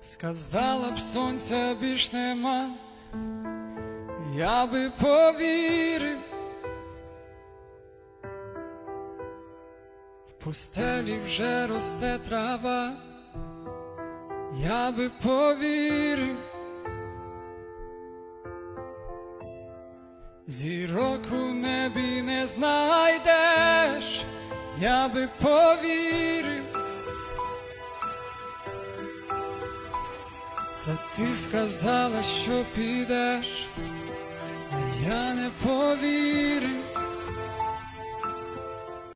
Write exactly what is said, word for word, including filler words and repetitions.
Сказала б, сонця більш нема, я би повірив. В пустелі вже росте трава, я би повірив. Зірок у небі не знайдеш, я би повірив. Та ти сказала, що підеш, а я не повірив.